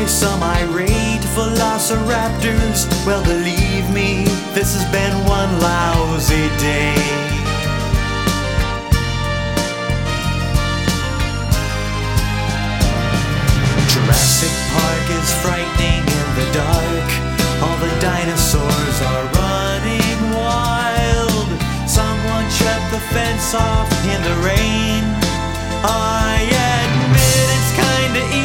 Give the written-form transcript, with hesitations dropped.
some irate velociraptors. Well, believe me, this has been one lousy day. Jurassic Park is frightening in the dark. All the dinosaurs are running wild. Someone shut the fence off in the rain.